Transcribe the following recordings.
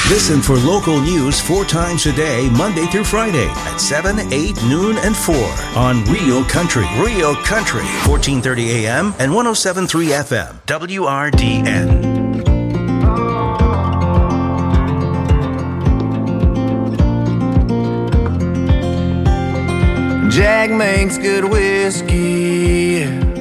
Listen for local news 4 times a day, Monday through Friday at 7, 8, noon, and 4 on Real Country. Real Country, 1430 AM and 107.3 FM, WRDN. Jack makes good whiskey.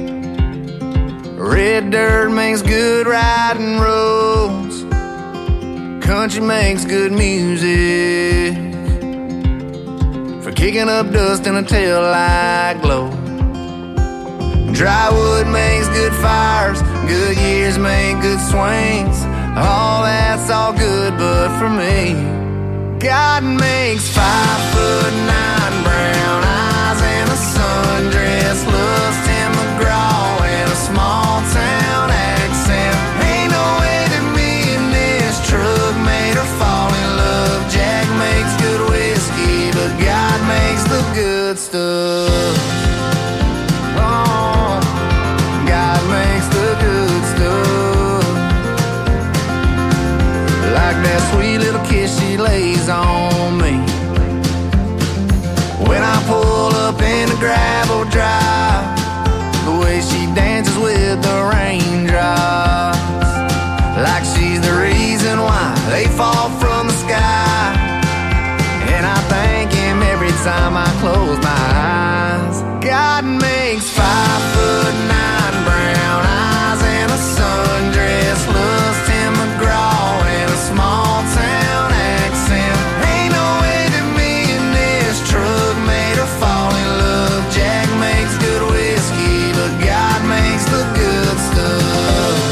Red dirt makes good riding roads. Country makes good music for kicking up dust in a tail-light glow. Dry wood makes good fires. Good years make good swings. All that's all good, but for me, God makes 5'9" brown eyes and a sundress, loves Tim McGraw and a small town accent. Ain't no way that me and this truck made her fall in love. Jack makes good whiskey, but God makes the good stuff. Oh, God makes the good stuff. Like that sweet little kiss she lays on me when I pull up in the gravel drive, the way she dances with the raindrops, like she's the reason why they fall from the sky. And I thank him every time I close my eyes. God makes 5'9" brown eyes and a sundress, loves Tim McGraw and a small town accent. Ain't no way that me and this truck made her fall in love. Jack makes good whiskey, but God makes the good stuff.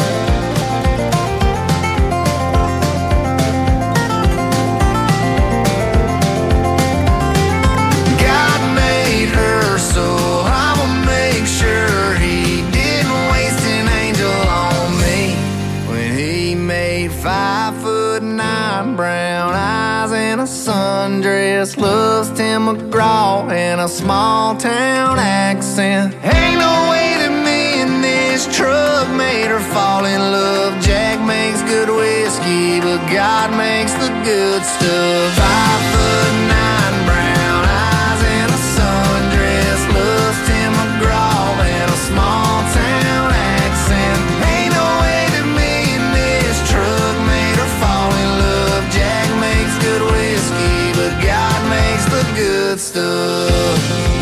God made her, so I'ma make sure he didn't waste an angel on me when he made 5'9" brown eyes and a sundress, loves Tim McGraw and a small town accent. Ain't no way that me and this truck made her fall in love. Jack makes good whiskey, but God makes the good stuff. 5'9" brown eyes and a sundress, loves Tim McGraw and a small town accent. Ain't no way that me and this truck made her fall in love. Jack makes good whiskey, but God makes the good stuff.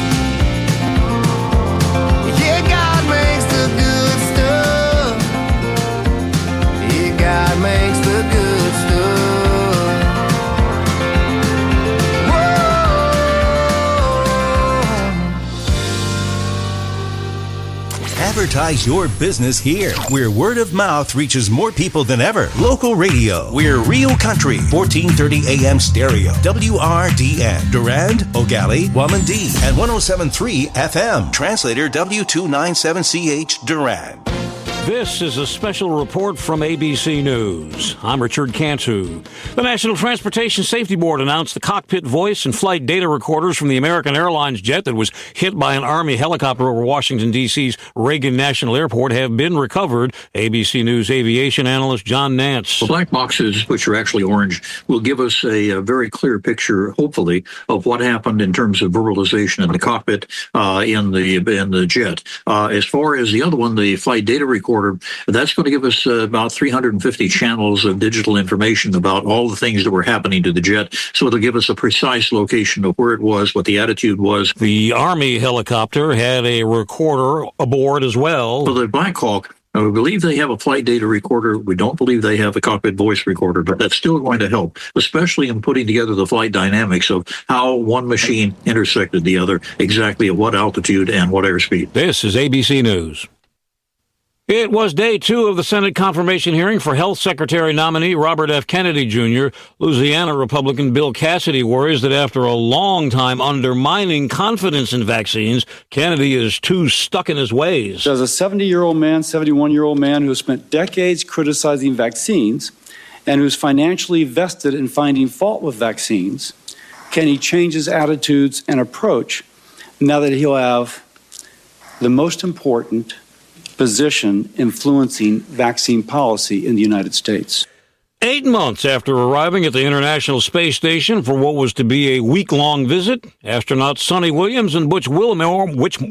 Yeah, God makes the good stuff. Yeah, God makes the good stuff. Whoa. Advertise your business here, where word of mouth reaches more people than ever. Local radio. We're Real Country, 1430 AM stereo, WRDN, Durand, Ogali, Wamandee, and 107.3 FM. Translator W297CH, Durand. This is a special report from ABC News. I'm Richard Cantu. The National Transportation Safety Board announced the cockpit voice and flight data recorders from the American Airlines jet that was hit by an Army helicopter over Washington, D.C.'s Reagan National Airport have been recovered. ABC News aviation analyst John Nance. The black boxes, which are actually orange, will give us a very clear picture, hopefully, of what happened in terms of verbalization in the cockpit in the jet. As far as the other one, the flight data recorder, that's going to give us about 350 channels of digital information about all the things that were happening to the jet. So it'll give us a precise location of where it was, what the attitude was. The Army helicopter had a recorder aboard as well. So the Black Hawk, we believe they have a flight data recorder. We don't believe they have a cockpit voice recorder, but that's still going to help, especially in putting together the flight dynamics of how one machine intersected the other, exactly at what altitude and what airspeed. This is ABC News. It was day 2 of the Senate confirmation hearing for Health Secretary nominee Robert F. Kennedy Jr. Louisiana Republican Bill Cassidy worries that after a long time undermining confidence in vaccines, Kennedy is too stuck in his ways. As a 70-year-old man, 71-year-old man who has spent decades criticizing vaccines and who's financially vested in finding fault with vaccines, can he change his attitudes and approach now that he'll have the most important position influencing vaccine policy in the United States? 8 months after arriving at the International Space Station for what was to be a week-long visit, astronauts Sonny Williams and Butch Wilmore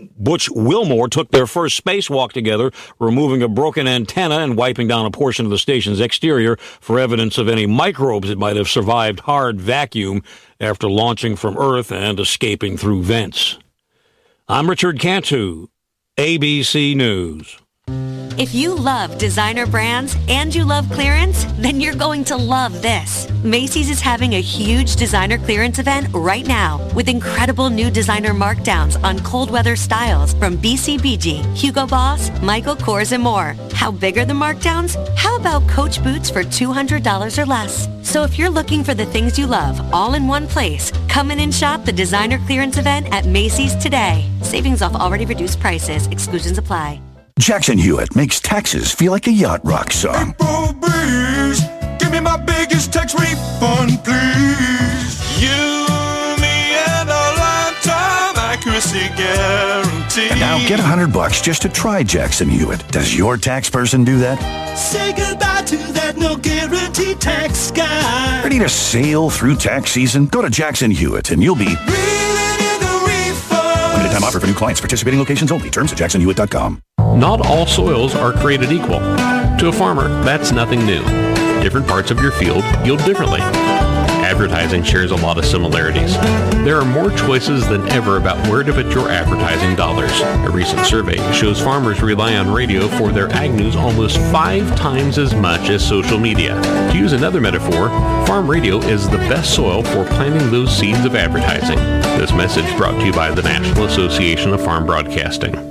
took their first spacewalk together, removing a broken antenna and wiping down a portion of the station's exterior for evidence of any microbes that might have survived hard vacuum after launching from Earth and escaping through vents. I'm Richard Cantu, ABC News. If you love designer brands and you love clearance, then you're going to love this. Macy's is having a huge designer clearance event right now with incredible new designer markdowns on cold weather styles from BCBG, Hugo Boss, Michael Kors, and more. How big are the markdowns? How about Coach boots for $200 or less? So if you're looking for the things you love all in one place, come in and shop the designer clearance event at Macy's today. Savings off already reduced prices. Exclusions apply. Jackson Hewitt makes taxes feel like a yacht rock song. April breeze, give me my biggest tax refund, please. You, me, and a lifetime accuracy guarantee. And now get $100 just to try Jackson Hewitt. Does your tax person do that? Say goodbye to that no guarantee tax guy. Ready to sail through tax season? Go to Jackson Hewitt and you'll be Reeling in the refund. limited time offer for new clients. Participating locations only. Terms at jacksonhewitt.com. Not all soils are created equal. To a farmer, that's nothing new. Different parts of your field yield differently. Advertising shares a lot of similarities. There are more choices than ever about where to put your advertising dollars. A recent survey shows farmers rely on radio for their ag news almost 5 times as much as social media. To use another metaphor, farm radio is the best soil for planting those seeds of advertising. This message brought to you by the National Association of Farm Broadcasting.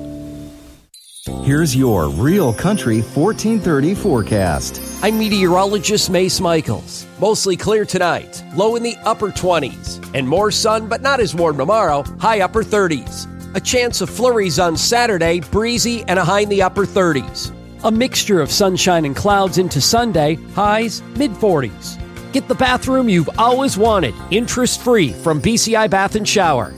Here's your Real Country 1430 forecast. I'm meteorologist Mace Michaels. Mostly clear tonight, low in the upper 20s, and more sun but not as warm tomorrow, high upper 30s. A chance of flurries on Saturday, breezy and a high in the upper 30s. A mixture of sunshine and clouds into Sunday, highs mid-40s. Get the bathroom you've always wanted, interest-free from BCI Bath and Shower,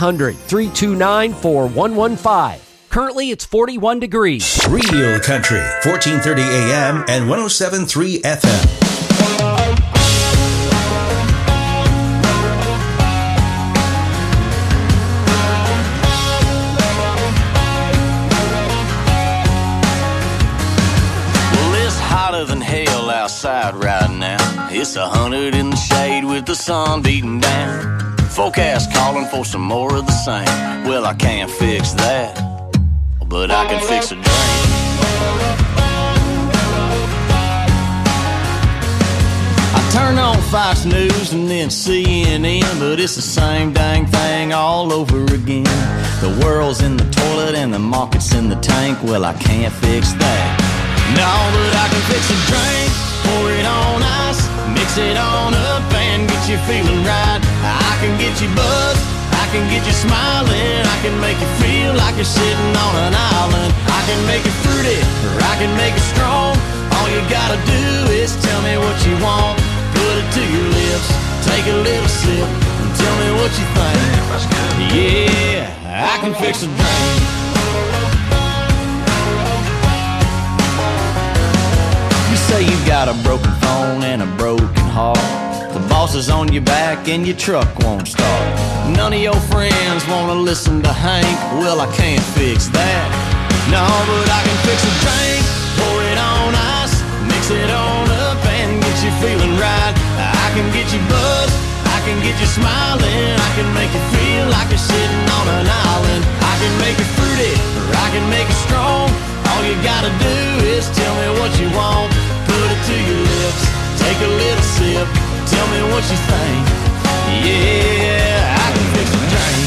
800-329-4115. Currently, it's 41 degrees. Real Country, 1430 AM and 107.3 FM. Well, it's hotter than hell outside right now. It's 100 in the shade with the sun beating down. Forecast calling for some more of the same. Well, I can't fix that, but I can fix a drain. I turn on Fox News and then CNN, but it's the same dang thing all over again. The world's in the toilet and the market's in the tank. Well, I can't fix that. No, but I can fix a drink, pour it on ice, mix it on up and get you feeling right. I can get you buzzed, I can get you smiling, I can make you feel like you're sitting on an island. I can make it fruity, or I can make it strong. All you gotta do is tell me what you want. Put it to your lips, take a little sip, and tell me what you think. Yeah, I can fix a drink. You say you got a broken phone and a broken heart. The boss is on your back and your truck won't start. None of your friends wanna listen to Hank. Well, I can't fix that. No, but I can fix a drink, pour it on ice, mix it on up and get you feeling right. I can get you buzzed, I can get you smiling, I can make you feel like you're sitting on an island. I can make it fruity, or I can make it strong. All you gotta do is tell me what you want. Put it to your lips, take a little sip, tell me what you think. Yeah, I can fix a drink.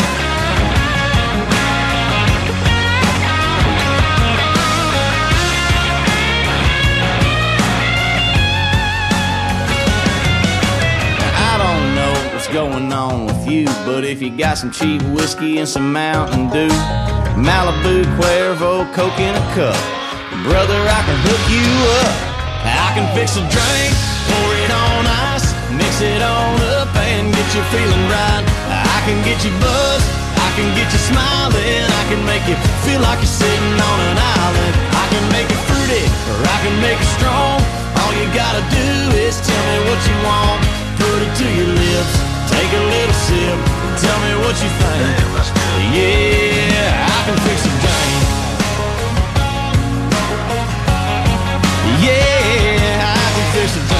I don't know what's going on with you, but if you got some cheap whiskey and some Mountain Dew, Malibu, Cuervo, Coke in a cup, brother, I can hook you up. I can fix a drink, pour it on ice, mix it on up and get you feeling right. I can get you buzzed, I can get you smiling, I can make you feel like you're sitting on an island. I can make it fruity, or I can make it strong. All you gotta do what you think. Yeah, I can fix a drink. Yeah, I can fix a drink.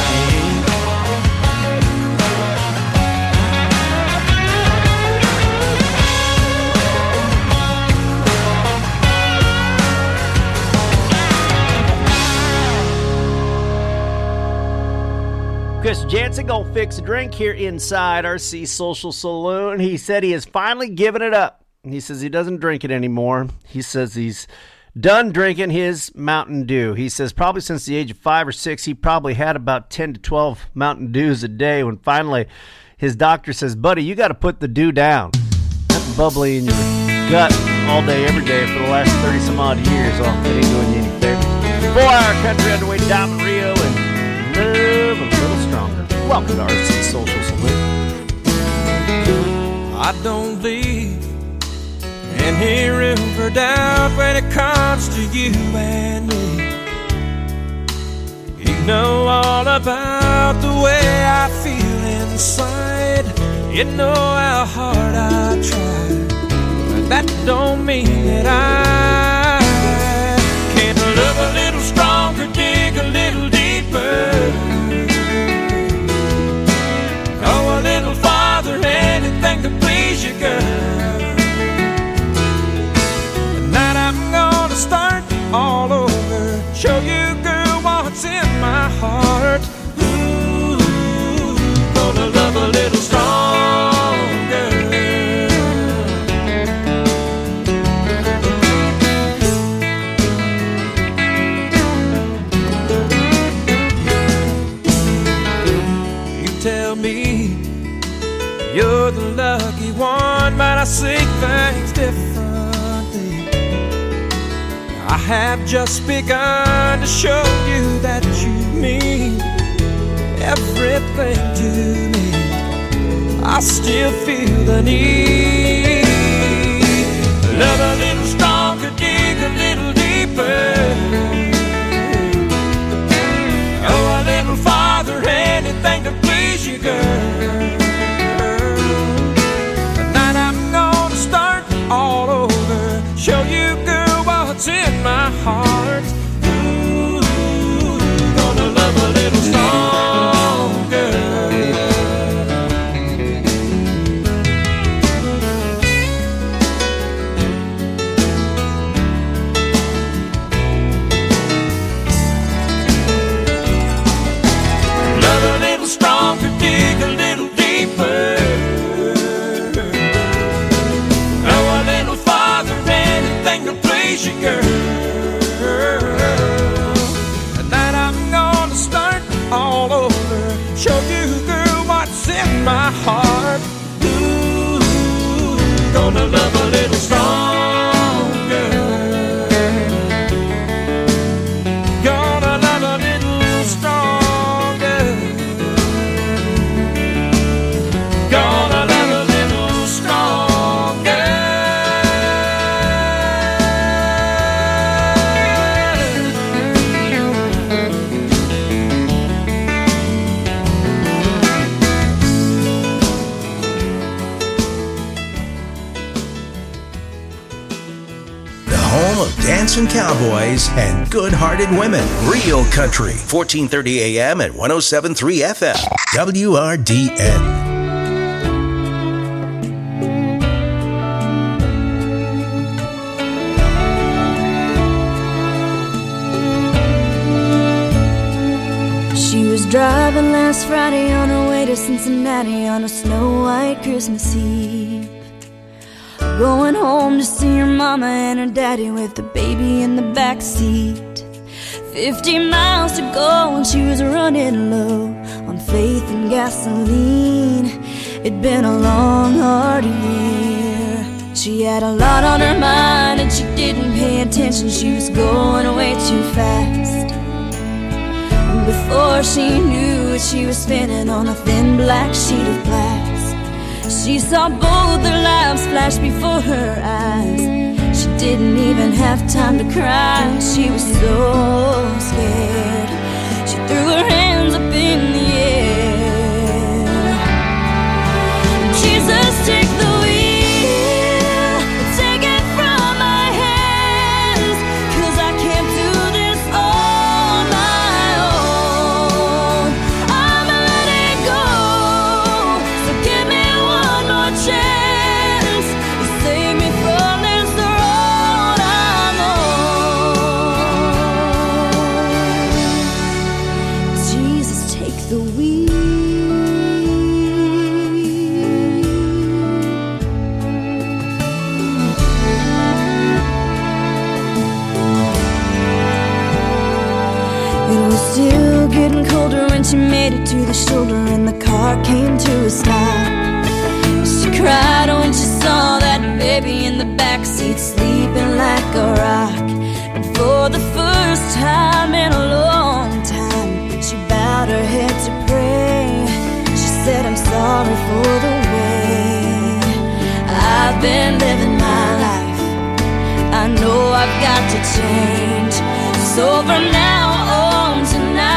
Chris Jansen gonna fix a drink here inside RC Social Saloon. He said he has finally given it up. He says he doesn't drink it anymore. He says he's done drinking his Mountain Dew. He says probably since the age of 5 or 6, he probably had about 10 to 12 Mountain Dews a day when finally his doctor says, buddy, you got to put the dew down. That's bubbly in your gut all day, every day for the last 30 some odd years. Well, it ain't doing you any favors. 4-hour country underway, Diamond Rio, and Love a Little Stronger. Welcome to RC Social Saloon. I don't leave any room for doubt when it comes to you and me. You know all about the way I feel inside. You know how hard I try, but that don't mean that I can't love a little stronger, dig a little deeper, go a little farther, anything to please you, girl. Tonight I'm gonna start all over, show you, girl, what's in my heart. Ooh, gonna love a little stronger. You tell me you're the lucky one, but I see things differently. I have just begun to show you that you mean everything to me. I still feel the need. Love a little stronger, dig a little deeper, go a little farther, anything to please you, girl. Tonight I'm gonna start all over, show you, girl, what's in my heart. Ooh, gonna love a little stronger. Love a little stronger, dig a little deeper, go a little farther, anything to please you, girl. Tonight I'm gonna start all over, show you, girl, what's in my heart. Ooh, gonna love a little stronger, gonna love a little stronger, gonna love a little stronger. The home of dancing cowboys and good-hearted women. Real Country, 1430 AM and 107.3 FM. WRDN. She was driving last Friday on her way to Cincinnati on a snow-white Christmas Eve, going home to see her mama and her daddy with the baby in the back seat. 50 miles to go and she was running low on faith and gasoline. It'd been a long, hard year. She had a lot on her mind and she didn't pay attention. She was going way too fast. And before she knew it, she was spinning on a thin black sheet of glass. She saw both their lives flash before her eyes. She didn't even have time to cry. She was so scared. She threw her hands up in the air. Jesus, take the wheel. the wheel. It was still getting colder when she made it to the shoulder and the car came to a stop. She cried when she saw that baby in the backseat sleeping like a rock. And for the first time in a long time, she bowed her head to pray. She said, I'm sorry for the way I've been living my life. I know I've got to change. So from now on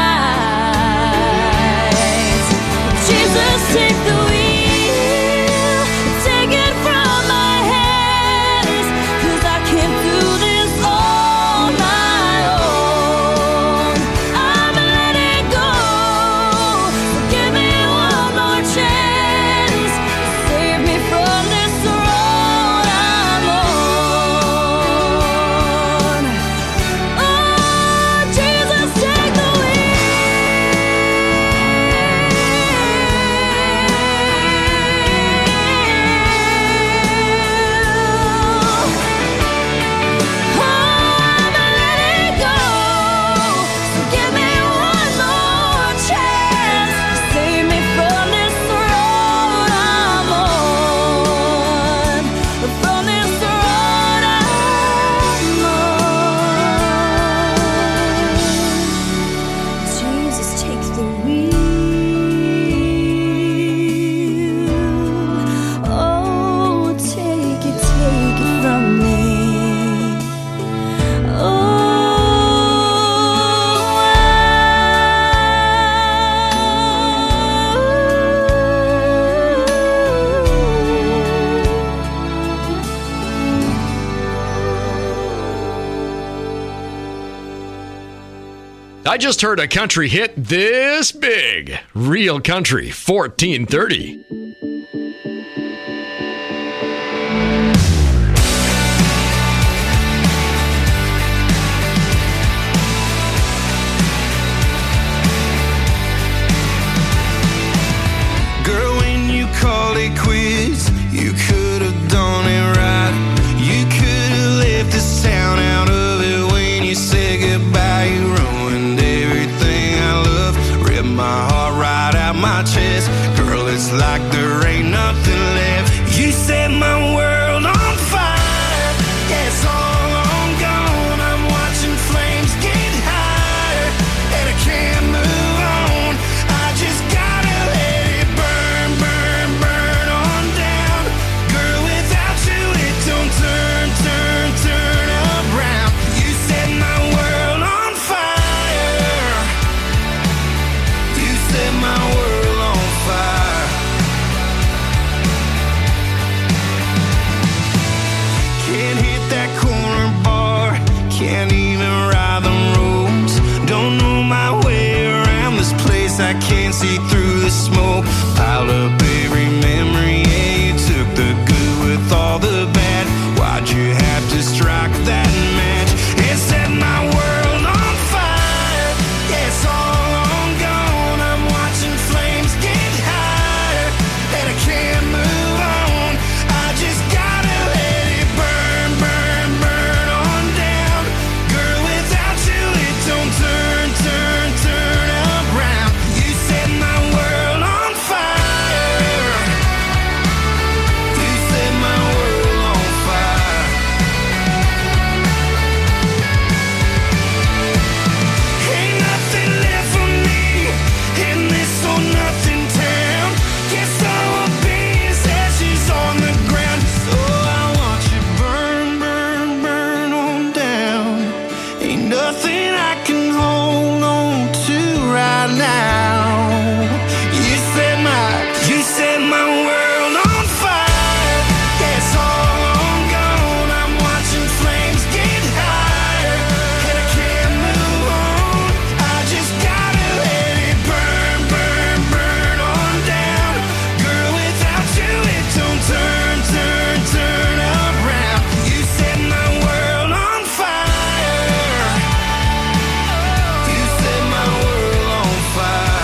tonight, Jesus, take the wheel, take it from my hands, 'cause I can't do this on my own. I'm letting go, give me one more chance, save me from this road I'm on. Oh, Jesus, take the I just heard a country hit this big. Real Country 1430. Girl, when you called it quits, you could have done it right. You could have left this town out of it when you said goodbye. You ruined everything I love, ripped my heart right out my chest. Girl, it's like there ain't nothing left. You set my world on fire. Yeah, it's all on gone. I'm watching flames get higher, and I can't move on. I just gotta let it burn, burn, burn on down. Girl, without you it don't turn, turn, turn around. You set my world on fire. You set my world on fire. Can't hit that corner bar, can't even ride the roads. Don't know my way around this place, I can't see through the smoke. Piled up every memory, yeah, you took the good with all the bad. Why'd you have to strike that match and set my world on fire? Yeah, it's all on gone. I'm watching flames get higher, and I can't move on. I just gotta let it burn, burn, burn on down. Girl, without you it don't turn, turn, turn around. You set my world on fire. You set my world on fire. Ain't nothing left for me in this old nothing town. Guess I will be as ashes on the ground. So I want you burn, burn, burn on down. Ain't nothing I can hold on to right now. You set my world on fire. Yeah, it's all on gone. I'm watching flames get higher, and I can't move on. I just gotta let it burn, burn, burn on down. Girl, without you it don't turn, turn, turn around. You set my world on fire. You set my world on fire.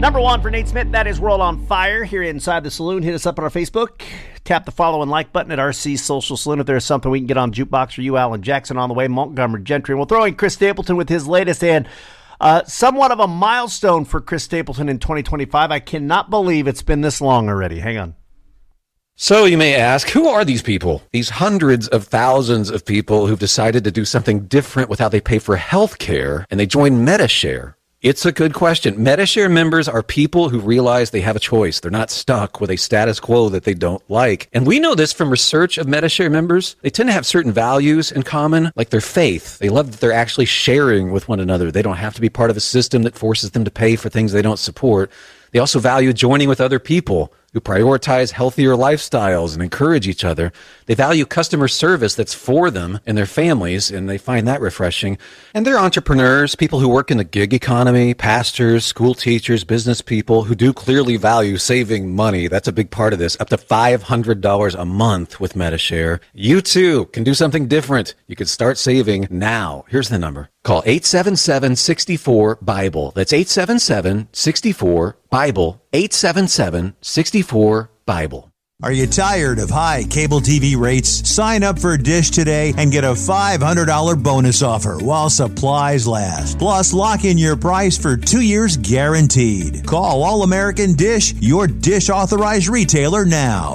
Number one for Nate Smith, that is World on Fire here inside the saloon. Hit us up on our Facebook. Tap the follow and like button at RC Social Saloon if there's something we can get on Jukebox for you. Alan Jackson on the way, Montgomery Gentry. And we'll throw in Chris Stapleton with his latest and somewhat of a milestone for Chris Stapleton in 2025. I cannot believe it's been this long already. Hang on. So you may ask, who are these people? These hundreds of thousands of people who've decided to do something different with how they pay for health care, and they join Medi-Share. It's a good question. Medi-Share members are people who realize they have a choice. They're not stuck with a status quo that they don't like. And we know this from research of Medi-Share members. They tend to have certain values in common, like their faith. They love that they're actually sharing with one another. They don't have to be part of a system that forces them to pay for things they don't support. They also value joining with other people who prioritize healthier lifestyles and encourage each other. They value customer service that's for them and their families, and they find that refreshing. And they're entrepreneurs, people who work in the gig economy, pastors, school teachers, business people who do clearly value saving money. That's a big part of this. Up to $500 a month with Medi-Share. You too can do something different. You can start saving now. Here's the number. Call 877-64-BIBLE. That's 877-64-BIBLE. 877-64-BIBLE. Are you tired of high cable TV rates? Sign up for Dish today and get a $500 bonus offer while supplies last. Plus, lock in your price for 2 years guaranteed. Call All American Dish, your Dish authorized retailer now.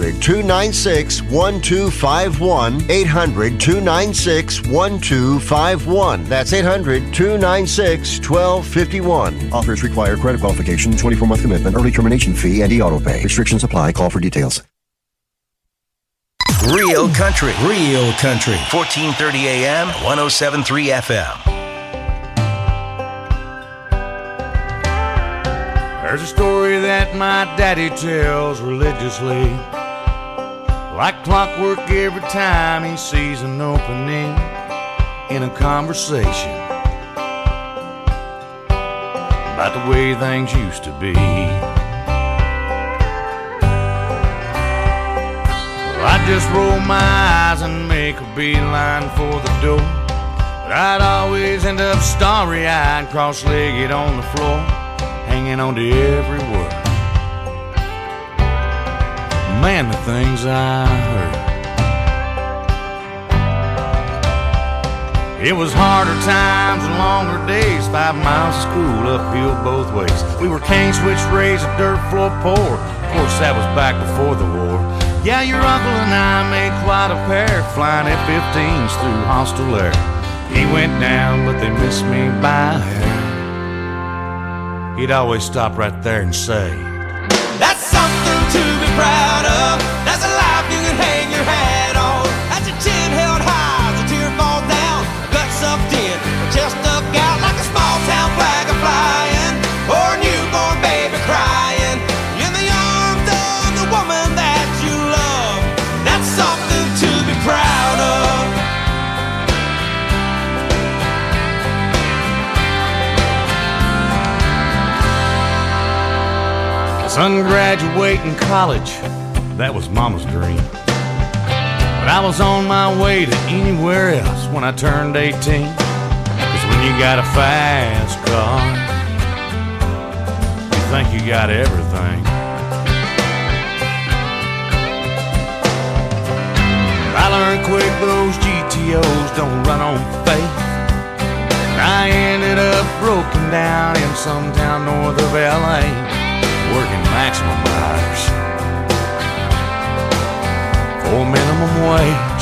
800-296-1251. 800-296-1251. That's 800-296-1251. Offers require credit qualification, 24-month commitment, early termination fee, and e-auto pay. Restrictions apply. Call for details. Real country. 1430 AM, 107.3 FM. There's a story that my daddy tells religiously, like clockwork every time he sees an opening in a conversation about the way things used to be. I'd just roll my eyes and make a beeline for the door, but I'd always end up starry-eyed, cross-legged on the floor, hanging on to every word. Man, the things I heard. It was harder times and longer days, 5 miles of school uphill both ways. We were cane switch raised, a dirt floor poor. Of course, that was back before the war. Yeah, your uncle and I made quite a pair, flying F-15s through hostile air. He went down, but they missed me by a hair. He'd always stop right there and say, "That's something to be proud of. That's a life you can hang your hat on. That's your chin held high as a tear falls down, gut sucked in, chest stuck out like a small town flag a flying, or a newborn baby crying in the arms of the woman that you love. That's something to be proud of." Son, graduating college, that was Mama's dream. But I was on my way to anywhere else when I turned 18. 'Cause when you got a fast car, you think you got everything. I learned quick those GTOs don't run on faith. I ended up broken down in some town north of LA, working maximum hours for minimum wage.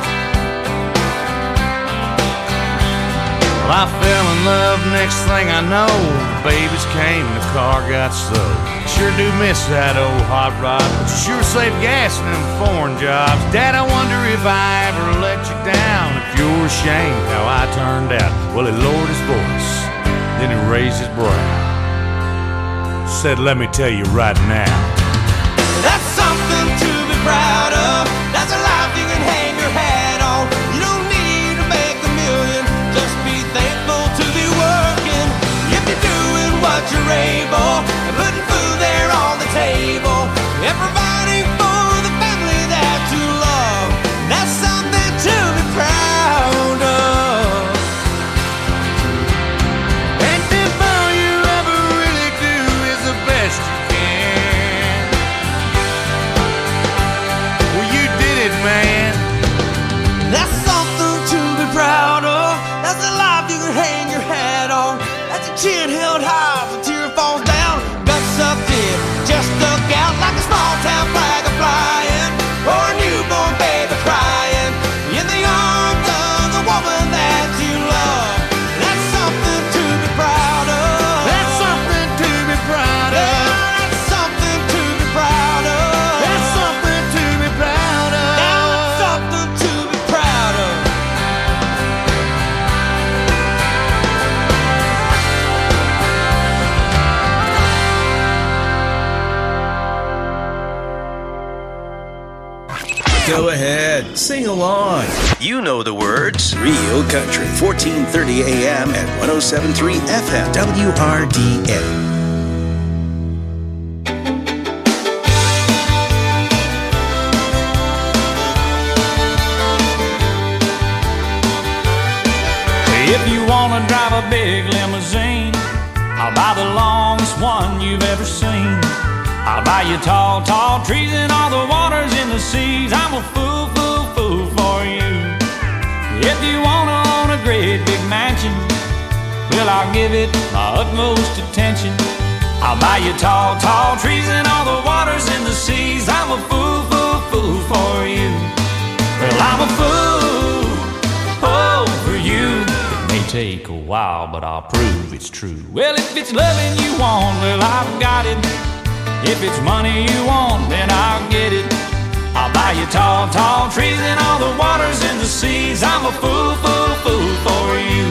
Well, I fell in love, next thing I know, babies came and the car got sold. Sure do miss that old hot rod, but you sure save gas in them foreign jobs. Dad, I wonder if I ever let you down, if you're ashamed how I turned out. Well, he lowered his voice, then he raised his brow, said, "Let me tell you right now, that's something to be proud of. That's a life you can hang your hat on. You don't need to make a million, just be thankful to be working. If you're doing what you're able and putting food there on the table and providing for the family that you love, that's something to be proud of." And if all you ever really do is Sing along. You know the words. Real Country, 1430 AM and 107.3 FM, WRDN. If you want to drive a big limousine, I'll buy the longest one you've ever seen. I'll buy you tall, tall trees and all the waters in the seas. I'm a fool, fool, fool for you. If you want to own a great big mansion, well, I'll give it my utmost attention. I'll buy you tall, tall trees and all the waters in the seas. I'm a fool, fool, fool for you. Well, I'm a fool, oh, for you. May take a while, but I'll prove it's true. Well, if it's loving you want, well, I've got it. If it's money you want, then I'll get it. I'll buy you tall, tall trees and all the waters in the seas. I'm a fool, fool, fool for you.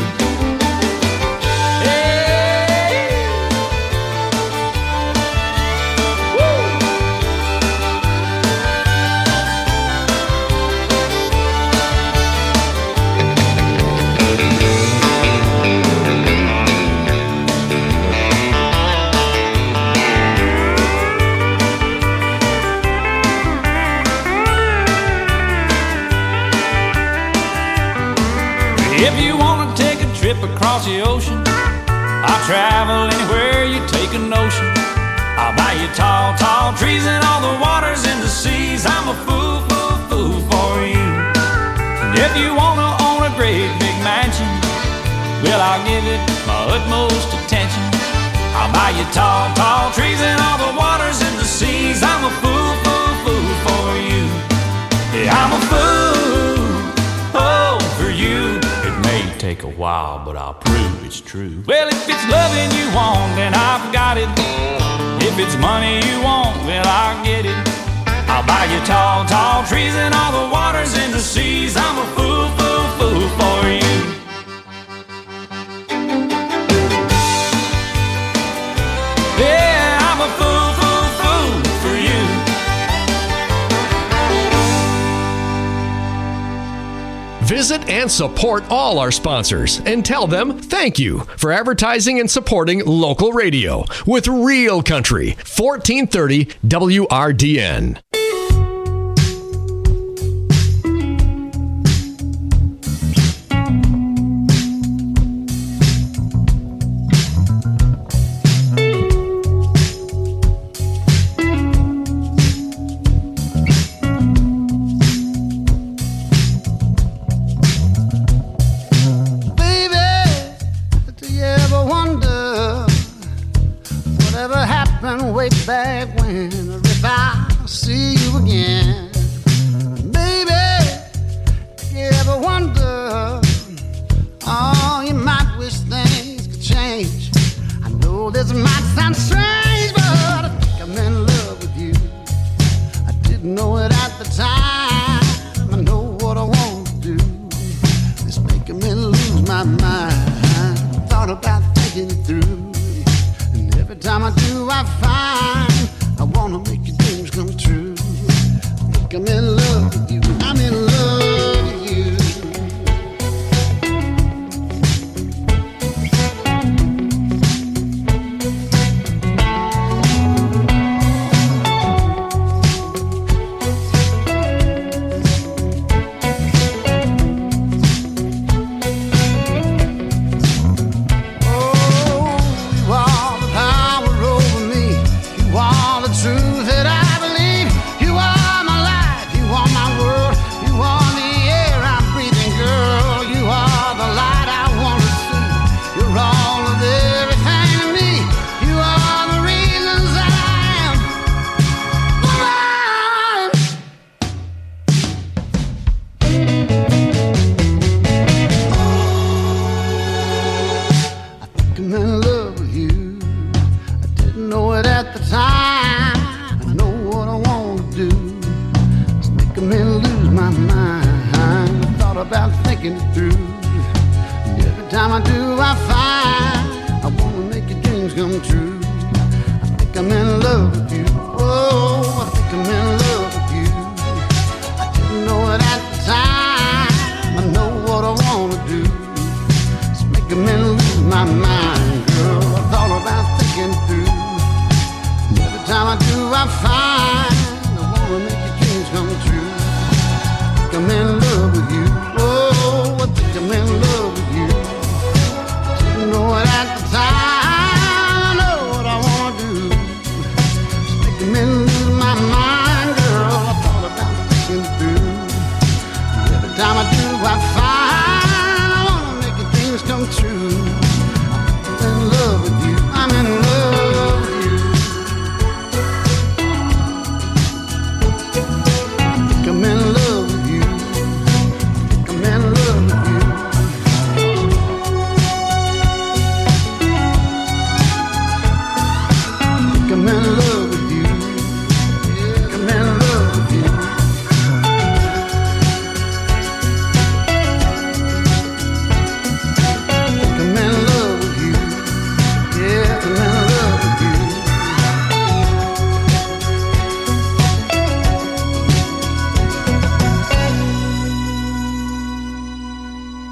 If you want to take a trip across the ocean, I'll travel anywhere you take a notion. I'll buy you tall, tall trees and all the waters in the seas. I'm a fool, fool, fool for you. And if you want to own a great big mansion, well, I'll give it my utmost attention. I'll buy you tall, tall trees and all the waters in the seas. I'm a fool, fool, fool for you. Yeah, I'm a fool, oh, for you. Take a while, but I'll prove it's true. Well, if it's loving you want, then I've got it. If it's money you want, well, I'll get it. I'll buy you tall, tall trees and all the waters in the seas. I'm a fool, fool, fool for you. Yeah, I'm a fool, fool, fool for you. Visit and support all our sponsors and tell them thank you for advertising and supporting local radio with Real Country, 1430 WRDN. Way back when, or if I see you again, baby, you ever wonder, oh, you might wish things could change. I know this might sound strange, but I think I'm in love with you. I didn't know it at the time. I know what I want to do. It's making me lose my mind. Thought about thinking it through. Every time I do, I find I wanna make your dreams come true. I think I'm in love with you. I'm in love with you.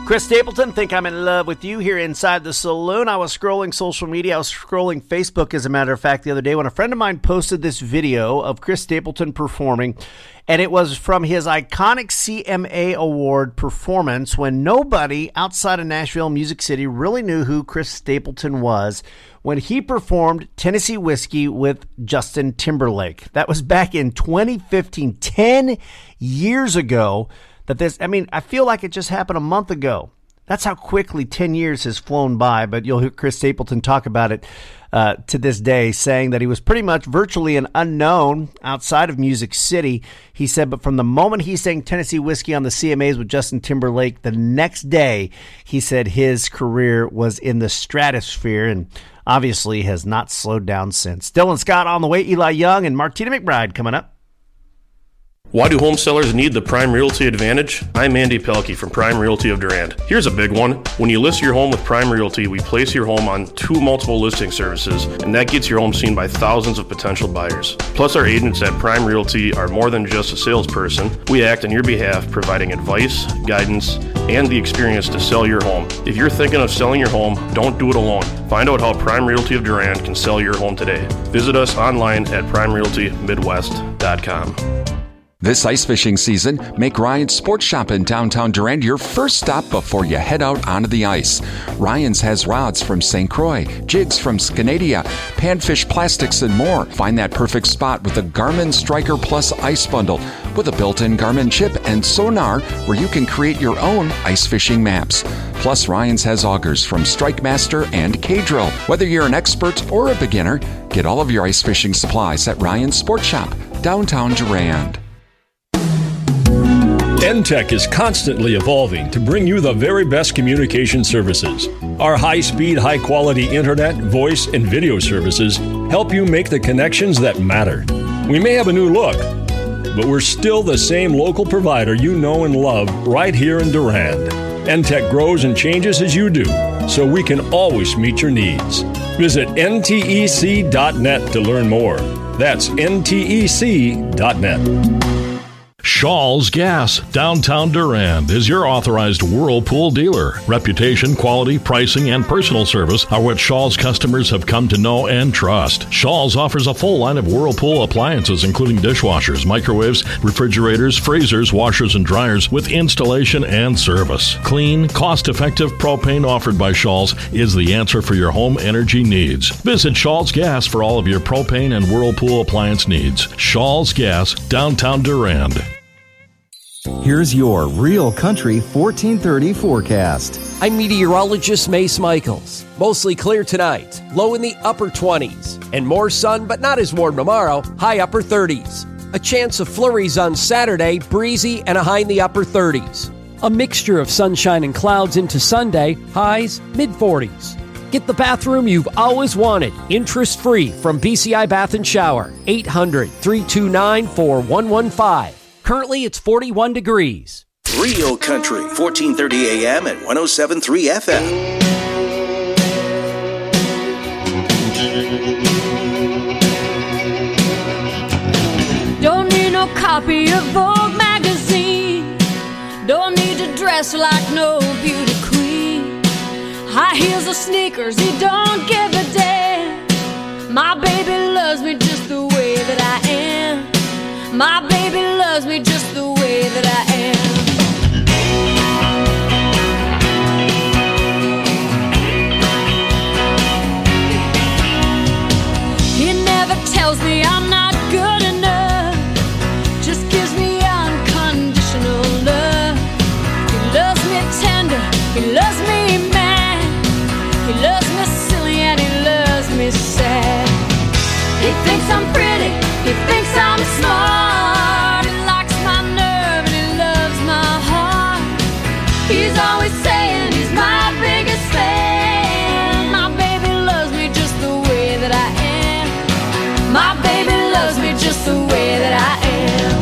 Chris Stapleton, Think I'm in Love with You here inside the saloon. I was scrolling social media. I was scrolling Facebook, as a matter of fact, the other day when a friend of mine posted this video of Chris Stapleton performing, and it was from his iconic CMA Award performance when nobody outside of Nashville, Music City, really knew who Chris Stapleton was when he performed Tennessee Whiskey with Justin Timberlake. That was back in 2015, 10 years ago. I feel like it just happened a month ago. That's how quickly 10 years has flown by, but you'll hear Chris Stapleton talk about it to this day, saying that he was pretty much virtually an unknown outside of Music City. He said, but from the moment he sang Tennessee Whiskey on the CMAs with Justin Timberlake, the next day, he said his career was in the stratosphere and obviously has not slowed down since. Dylan Scott on the way, Eli Young and Martina McBride coming up. Why do home sellers need the Prime Realty Advantage? I'm Andy Pelkey from Prime Realty of Durand. Here's a big one. When you list your home with Prime Realty, we place your home on 2 multiple listing services, and that gets your home seen by thousands of potential buyers. Plus, our agents at Prime Realty are more than just a salesperson. We act on your behalf, providing advice, guidance, and the experience to sell your home. If you're thinking of selling your home, don't do it alone. Find out how Prime Realty of Durand can sell your home today. Visit us online at primerealtymidwest.com. This ice fishing season, make Ryan's Sports Shop in downtown Durand your first stop before you head out onto the ice. Ryan's has rods from St. Croix, jigs from Scandia, panfish plastics, and more. Find that perfect spot with the Garmin Striker Plus Ice Bundle with a built-in Garmin chip and sonar where you can create your own ice fishing maps. Plus, Ryan's has augers from Strike Master and K-Drill. Whether you're an expert or a beginner, get all of your ice fishing supplies at Ryan's Sports Shop, downtown Durand. NTEC is constantly evolving to bring you the very best communication services. Our high-speed, high-quality internet, voice, and video services help you make the connections that matter. We may have a new look, but we're still the same local provider you know and love right here in Durand. NTEC grows and changes as you do, so we can always meet your needs. Visit ntec.net to learn more. That's ntec.net. Shaw's Gas, downtown Durand, is your authorized Whirlpool dealer. Reputation, quality, pricing, and personal service are what Shaw's customers have come to know and trust. Shaw's offers a full line of Whirlpool appliances, including dishwashers, microwaves, refrigerators, freezers, washers, and dryers, with installation and service. Clean, cost-effective propane offered by Shaw's is the answer for your home energy needs. Visit Shaw's Gas for all of your propane and Whirlpool appliance needs. Shaw's Gas, downtown Durand. Here's your Real Country 1430 forecast. I'm meteorologist Mace Michaels. Mostly clear tonight, low in the upper 20s, and more sun but not as warm tomorrow, high upper 30s. A chance of flurries on Saturday, breezy and a high in the upper 30s. A mixture of sunshine and clouds into Sunday, highs mid-40s. Get the bathroom you've always wanted, interest-free from BCI Bath & Shower, 800-329-4115. Currently, it's 41 degrees. Real Country, 1430 AM and 107.3 FM. Don't need no copy of Vogue magazine. Don't need to dress like no beauty queen. High heels or sneakers, he don't give a damn. My baby loves me just the way that I am. My baby loves me just the way that I am. He never tells me I'm not good enough, just gives me unconditional love. He loves me tender, he loves me mad, he loves me silly and he loves me sad. He thinks I'm pretty, he thinks I'm smart. He's always saying he's my biggest fan. My baby loves me just the way that I am. My baby loves me just the way that I am.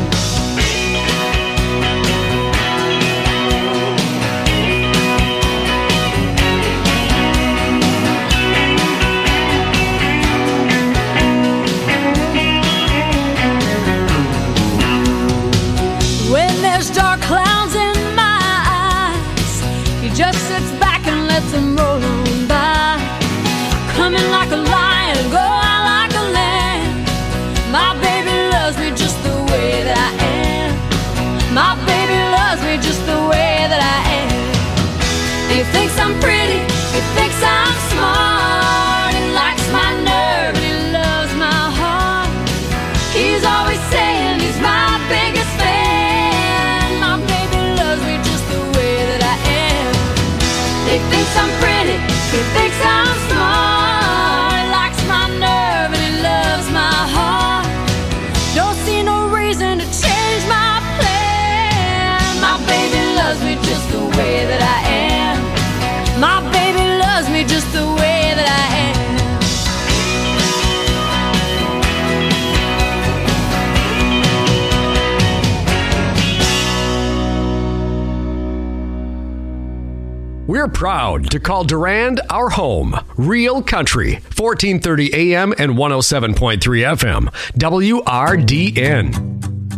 back and lets them roll on by. Coming like a lion, go out like a lamb. My baby loves me just the way that I am. My baby loves me just the way that I am. He thinks I'm pretty, he thinks I'm smart. He likes my nerve and he loves my heart. He's always saying he's my biggest fan. My baby loves me just the way that I am. He thinks I'm pretty, he thinks I'm smart. He likes my nerve and he loves my heart. Don't see no reason to change my plan. My baby loves me just the way that I am. My baby loves me just the way that I am. We're proud to call Durand our home. Real Country, 1430 AM and 107.3 FM. WRDN.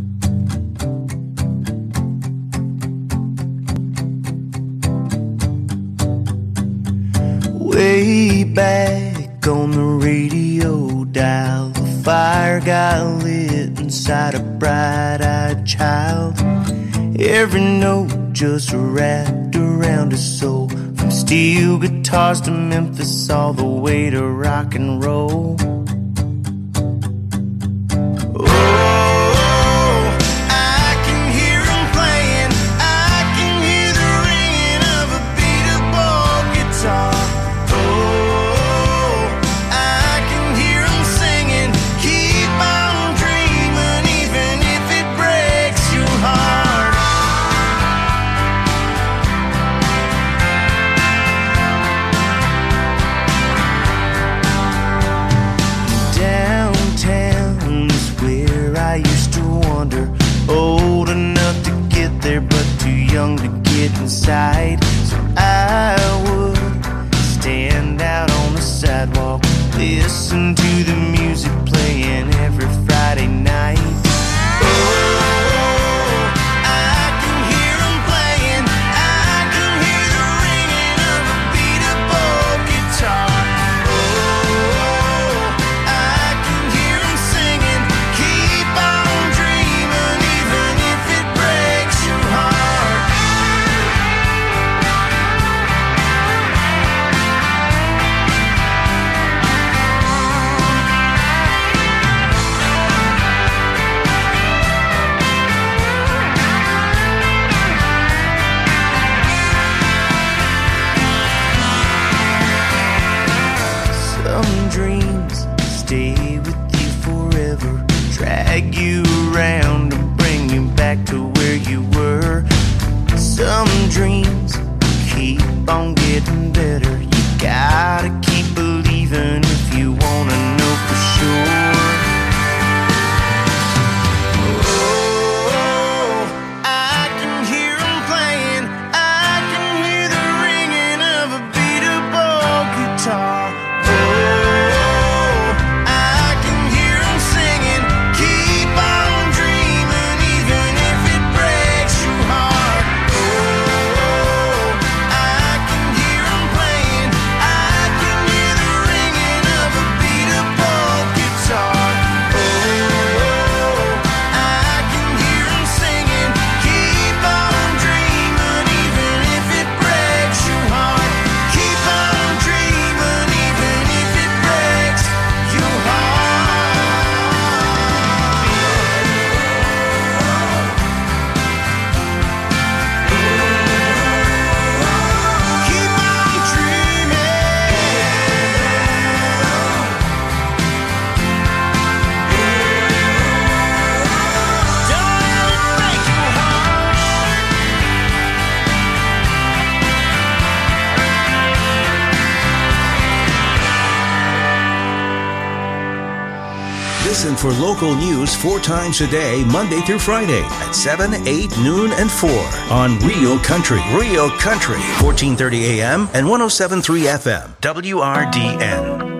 Way back on the radio dial, the fire got lit inside a bright-eyed child. Every note just wrapped around his soul, from steel guitars to Memphis, all the way to rock and roll. Old enough to get there, but too young to get inside. So I would stand out on the sidewalk, listen to the music playing every Friday night. Drag you around and bring you back to where you were. Some dreams keep on getting better. You gotta keep believing if you wanna know for sure. Oh, I can hear them playing. I can hear the ringing of a beatable guitar. Listen for local news 4 times a day, Monday through Friday at 7, 8, noon, and 4 on Real Country. Real Country, 1430 AM and 107.3 FM. WRDN.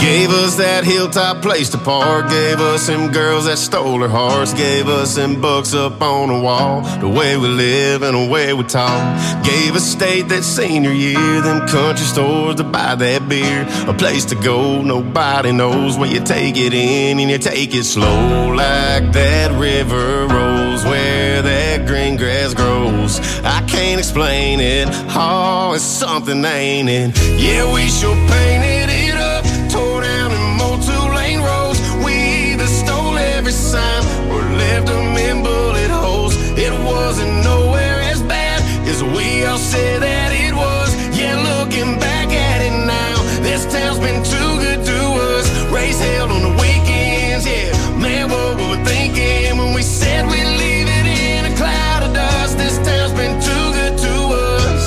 Gave us that hilltop place to park. Gave us them girls that stole our hearts. Gave us them books up on the wall. The way we live and the way we talk. Gave us state that senior year. Them country stores to buy that beer. A place to go nobody knows when you take it in and you take it slow. Like that river rolls where that green grass grows. I can't explain it. Oh, it's something, ain't it? Yeah, we sure painted it up. Tore down and mowed 2-lane roads. We either stole every sign or left them in bullet holes. It wasn't nowhere as bad as we all said that it was. Yeah, looking back at it now, this town's been too good to us. Race held on the weekends, yeah. Man, what were we thinking when we said we'd leave it in a cloud of dust? This town's been too good to us.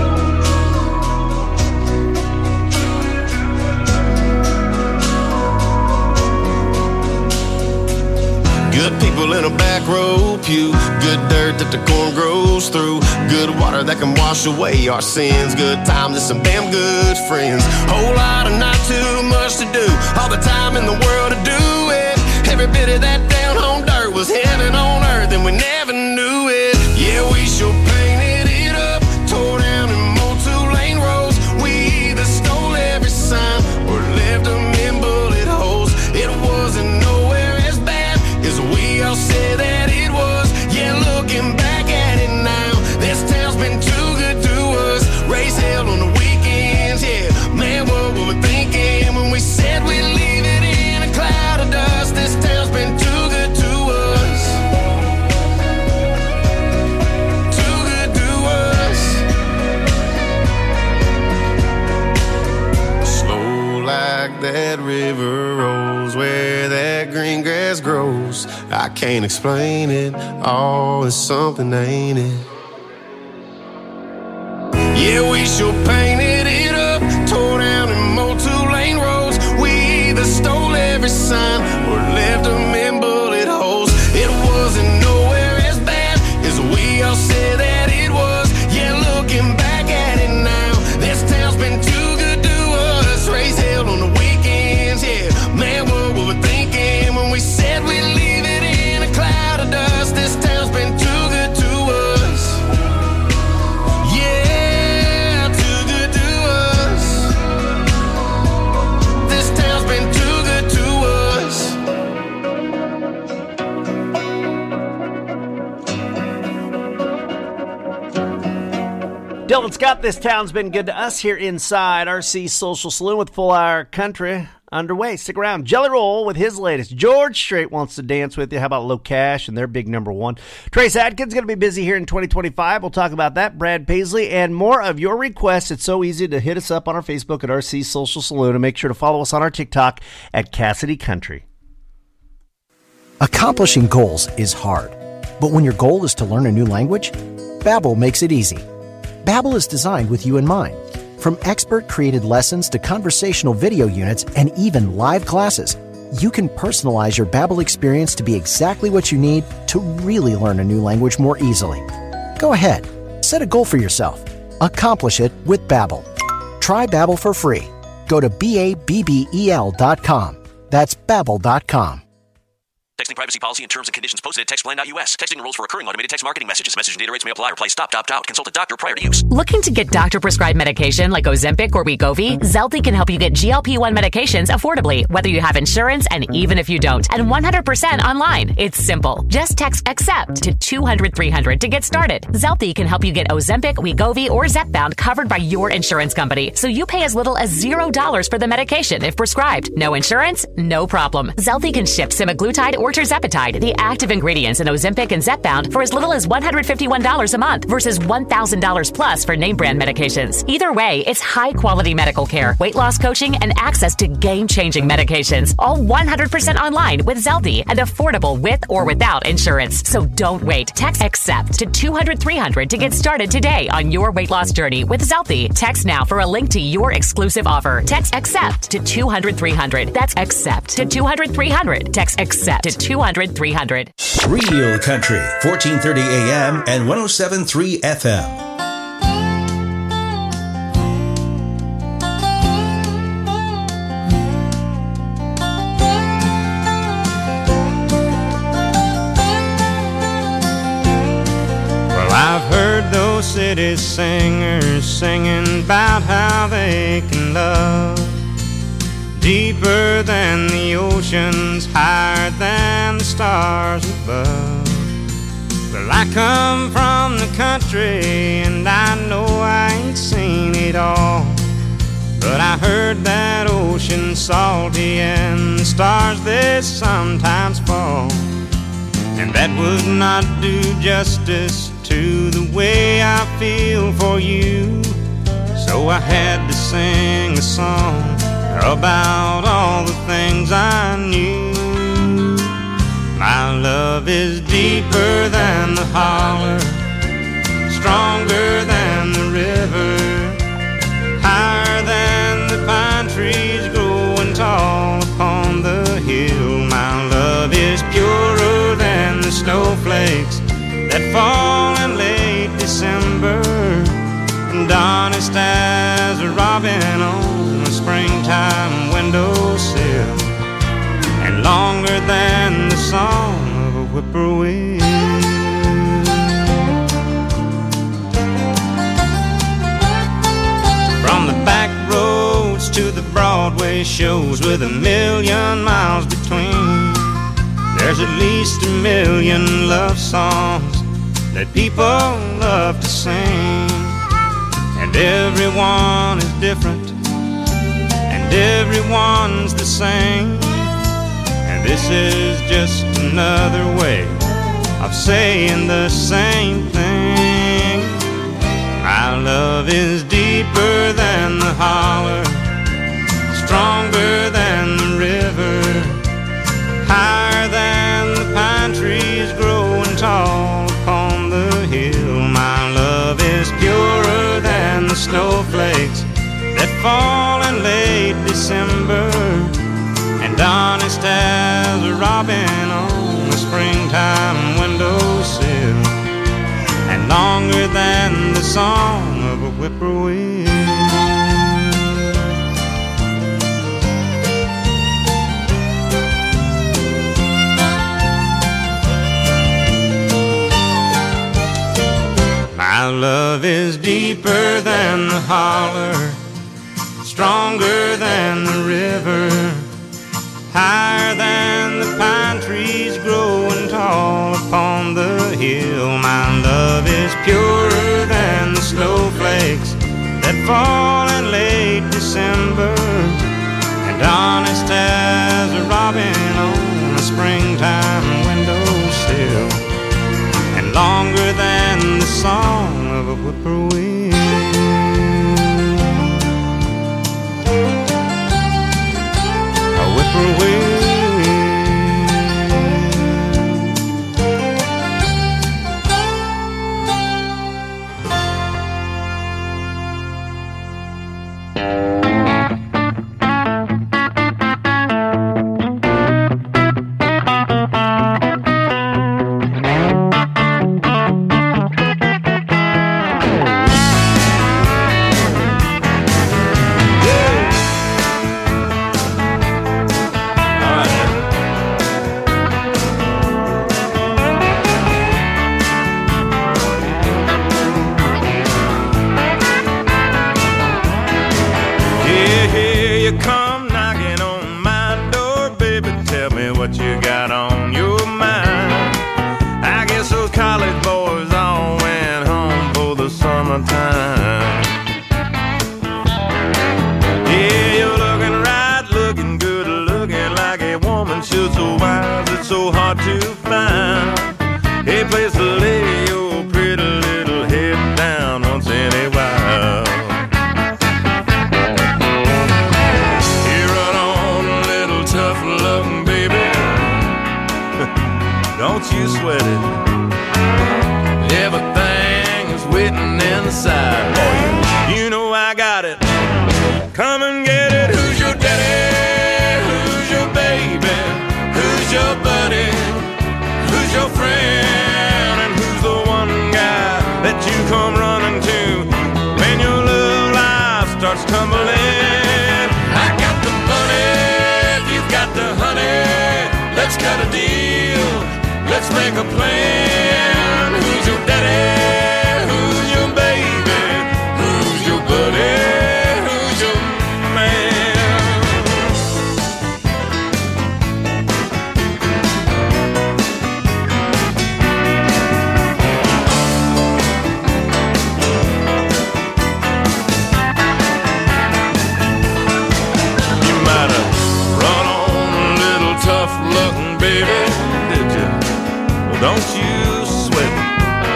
Good people in a back row pew. Good dirt that the corn grows through. Good water that can wash away our sins. Good times and some damn good friends. Whole lot of not too much to do. All the time in the world to do it. Every bit of that down home dirt was heaven on earth and we never knew it. Yeah, we sure painted it up. Tore down and mowed 2-lane roads. We either stole every sign or left them in bullet holes. It wasn't nowhere as bad as we all said that it was. Yeah, looking back at it now, this town's been too good to us. Race held on the weekends, yeah. Man, what were we thinking when we said we'd leave it in a cloud of dust? This town's been too good to us. Too good to us. Slow like that river rolls where that green grass grows. I can't explain it. Oh, it's something, ain't it? Yeah, we sure painted it up. Tore down and mowed 2-lane roads. We either stole every sign or left them in bullet holes. It wasn't nowhere as bad as we all said that it was. Yeah, looking back at it now, this town's been too good to us. Race held on the weekends, yeah. Man, what were we thinking when we said we'd leave it in a cloud of dust? This town's been too good to us. Yeah, too good to us. This town's been too good to us. Dylan Scott, this town's been good to us here inside RC Social Saloon with Full Hour Country underway. Stick around. Jelly Roll with his latest. George Strait wants to dance with you. How about Low Cash and their big number one? Trace Adkins going to be busy here in 2025. We'll talk about that. Brad Paisley and more of your requests. It's so easy to hit us up on our Facebook at RC Social Saloon and make sure to follow us on our TikTok at Cassidy Country. Accomplishing goals is hard, but when your goal is to learn a new language, Babbel makes it easy. Babbel is designed with you in mind. From expert-created lessons to conversational video units and even live classes, you can personalize your Babbel experience to be exactly what you need to really learn a new language more easily. Go ahead, set a goal for yourself. Accomplish it with Babbel. Try Babbel for free. Go to BABBEL.com. That's Babbel.com. Texting privacy policy and terms and conditions posted at textplan.us. Texting rules for recurring automated text marketing messages. Message and data rates may apply. Reply stop, opt out. Consult a doctor prior to use. Looking to get doctor-prescribed medication like Ozempic or Wegovy? Zelty can help you get GLP-1 medications affordably, whether you have insurance and even if you don't. And 100% online. It's simple. Just text ACCEPT to 200-300 to get started. Zelty can help you get Ozempic, Wegovy, or Zepbound covered by your insurance company. So you pay as little as $0 for the medication if prescribed. No insurance? No problem. Zelty can ship semaglutide or tirzepatide, the active ingredients in Ozempic and Zepbound, for as little as $151 a month versus $1,000 plus for name brand medications. Either way, it's high quality medical care, weight loss coaching, and access to game-changing medications. All 100% online with Zelty and affordable with or without insurance. So don't wait. Text ACCEPT to 200-300 to get started today on your weight loss journey with Zelty. Text now for a link to your exclusive offer. Text ACCEPT to 200-300. That's ACCEPT to 200-300. Text ACCEPT to 200-300. Real Country, 1430 AM and 107.3 FM. city singers singing about how they can love deeper than the oceans, higher than the stars above. Well, I come from the country and I know I ain't seen it all, but I heard that ocean's salty and the stars they sometimes fall, and that would not do justice to the way I feel for you. So I had to sing a song about all the things I knew. My love is deeper than the holler, stronger than the river, higher than the pine trees growing tall upon the hill. My love is purer than the snowflakes that fall in late December, and honest as a robin on a springtime windowsill, and longer than the song of a whippoorwill. From the back roads to the Broadway shows with 1,000,000 miles between, there's at least 1,000,000 love songs that people love to sing. And everyone is different, and everyone's the same, and this is just another way of saying the same thing. My love is deeper than the holler, stronger than the river, higher than the pine trees growing tall upon the hill. My love is purer than the snowflakes that fall in late December, and honest as a robin on a springtime windowsill, and longer than the song of a whippoorwill. My love is deeper than the holler, stronger than the river, higher than the pine trees growing tall upon the hill. My love is purer than the snowflakes that fall in late December, and honest as a robin on a springtime windowsill, and longer than the song of a whippoorwill. A whippoorwill. Let's make a plan. Who's your daddy? Who's your baby? don't you sweat it.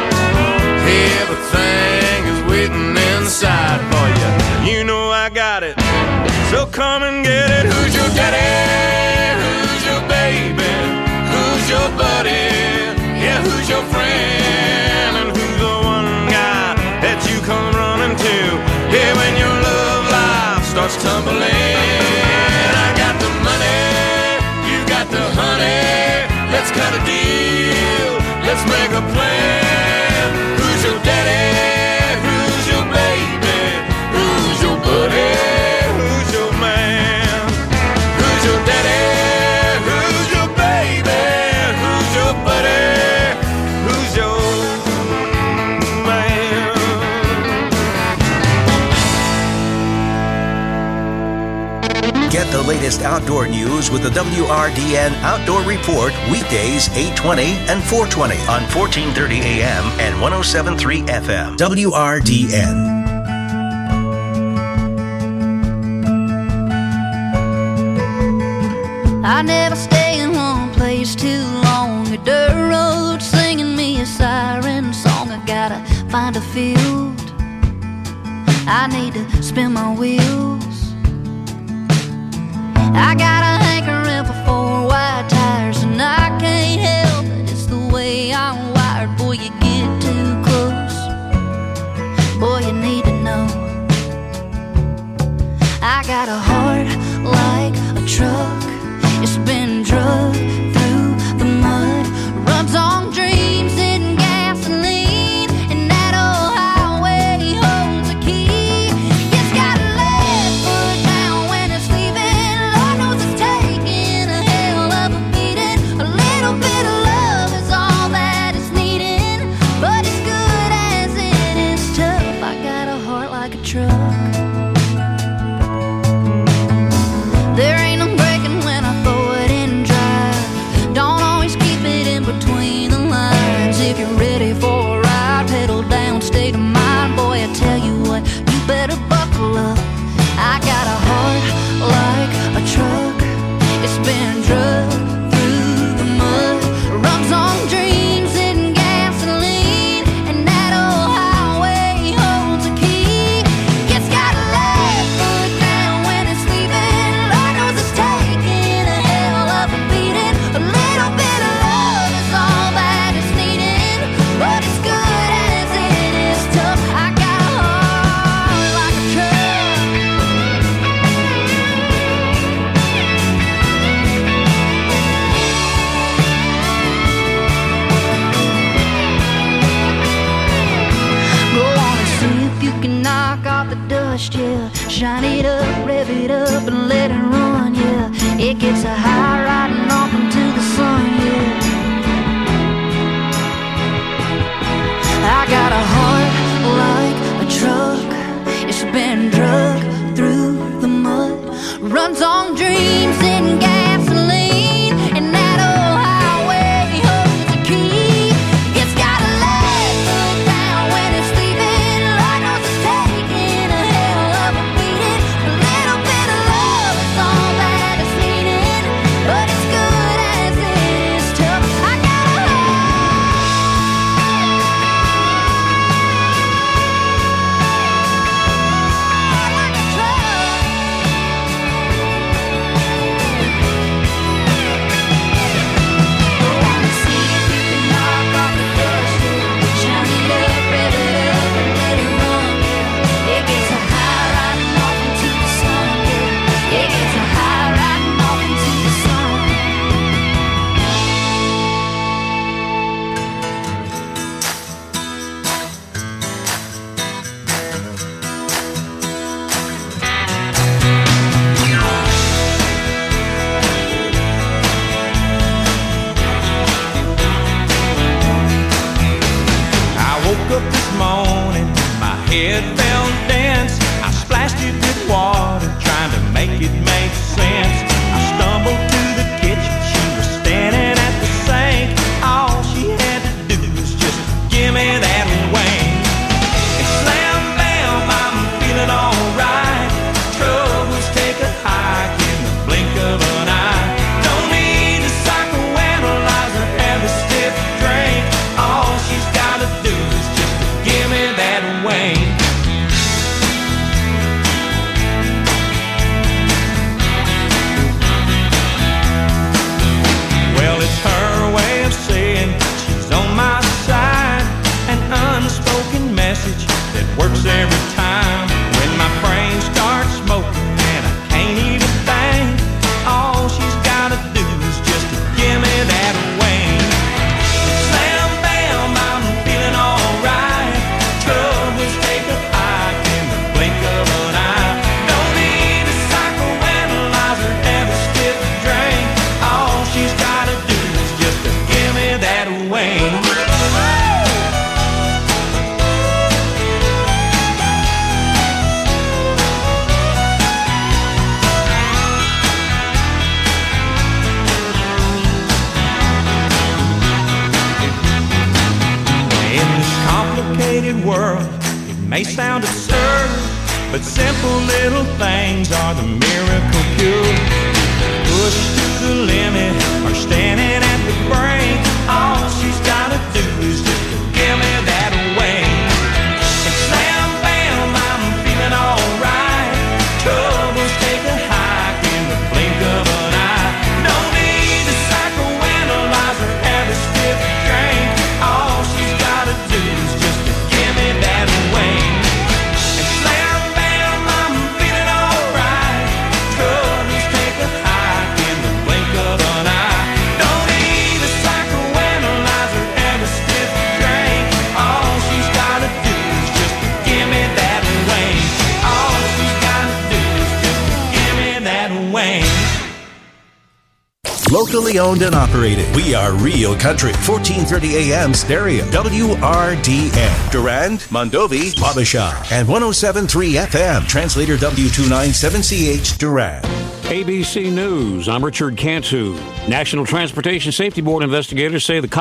Everything is waiting inside for you. You know I got it, so come and get it. Who's your daddy? Who's your baby? Who's your buddy? Yeah, who's your friend? And who's the one guy that you come running to? Yeah, when your love life starts tumbling. I got the money, you got the honey. Let's cut a deal, let's make a plan. Who's your daddy? Who's your baby? Who's your buddy? Who's your man? Who's your daddy? Who's your baby? Who's your buddy? Who's your man? Get the latest outdoor news with the WRDN Outdoor Report weekdays 8:20 and 4:20 on 1430 AM and 107.3 FM. WRDN. I never stay in one place too long. A dirt road singing me a siren song. I gotta find a field. I need to spin my wheels. I got a hankering for 4 wide tires, and I can't help it, it's the way I'm wired. Boy, you get too close, boy, you need to know. I got a heart like a truck, it's been drugged through the mud, runs on dreams and gasoline, and that old highway holds a key. It's got a left foot down when it's leaving. Lord knows it's taking a hell of a beating. A little bit of love is all that it's needing, but as good as it is tough, I got a heart like a truck. There ain't no breaking when I throw it in drive. Don't always keep it in between the lines. If you're ready for a ride, pedal down, state of mind. Boy, I tell you what, you better buckle up. I got a heart like a truck, it's been drugged through the mud, runs on dreams and gasoline, and that old highway holds a key. It's got a left foot down when it's leaving. Lord knows it's taking a hell of a beating. A little bit of love is all that it's needing, but as good as it is tough, I got a heart like a truck. Go on and see if you can knock off the dust, yeah. Shine it up, rev it up, and let it run, yeah. It gets a high riding off into the sun, yeah. I got a heart like a truck, it's been drugged through the mud, runs on dreams and gasoline, and that old highway holds the key. It's got a left foot down when it's leaving. Lord knows it's taking a hell of a beating. A little bit of love is all that it's needing, Wayne. World, it may sound absurd, but simple little things are the miracle cure. Pushed to the limit or standing at the brink, all she's gotta do is just give me that wing. And slam bam, I'm feeling alright. Troubles take a hike in the blink of an eye. No need to psychoanalyze or have a stiff drink. All she's gotta do is just that way. And slam bam, I'm feeling alright. Troubles take a hike in the blink of an eye. Don't need a psychoanalyze or have a stiff drink. All she's gotta do is just give me that way. All she's gotta do is just give me that way. Locally owned and operated. We are Real Country. 1430 AM stereo. WRDN. Durand, Mondovi, Wabasha. And 107.3 FM. Translator W297CH Durand. ABC News. I'm Richard Cantu. National Transportation Safety Board investigators say the